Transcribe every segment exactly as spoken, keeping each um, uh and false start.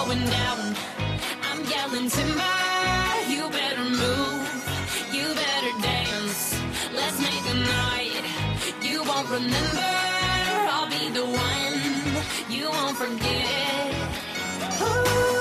going down. I'm yelling timber, you better move, you better dance. Let's make a night you won't remember. I'll be the one you won't forget. Ooh.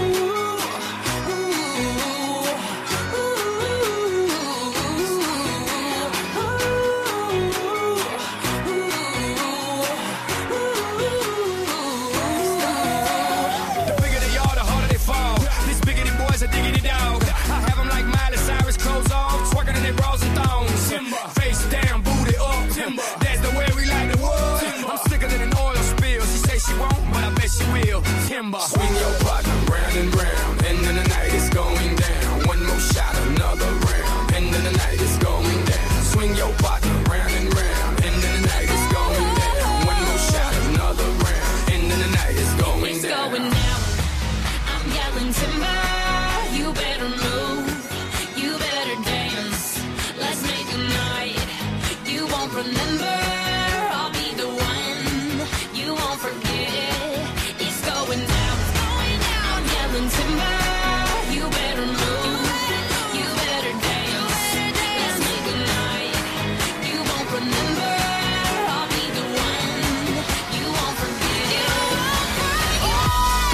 A diggity dog. I have them like Miley Cyrus, clothes off, twerking in their bras and thongs. Timber. Face down, booty up. Timber. That's the way we like the wood. Timber. I'm sicker than an oil spill. She say she won't, but I bet she will. Timber. Swing your partner round and round, and then the night is going down. One more shot, another round, and then the night is going down. Swing your partner round and round, and then the night is going down. One more shot, another round, and then the night is going it's down. Going down. I'm yelling timber. You better move, you better dance. Let's make a night you won't remember. I'll be the one you won't forget. It's going down, it's going down. I'm yelling timber. You better move, you better dance. Let's make a night you won't remember. I'll be the one you won't forget. Oh, oh,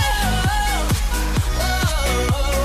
oh, oh.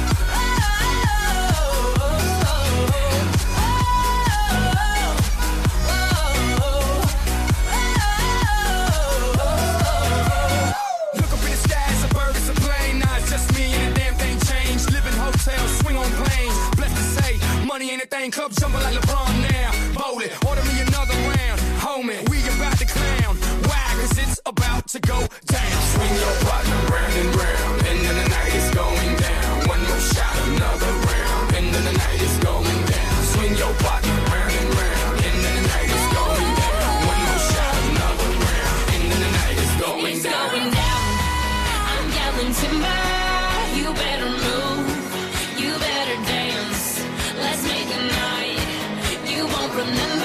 Money ain't a thing, club jumping like LeBron now. Bowling, order me another round. Homie, we about to clown. Why? Cause it's about to go down. Swing your partner round and round, and then the night is going down. One more shot, another round, and then the night is going down. Swing your partner round and round, and then the night is going down. One more shot, another round, and then the night is going it's down. Going down. I'm yelling timber. You better move, you better dance. Let's make a night you won't remember.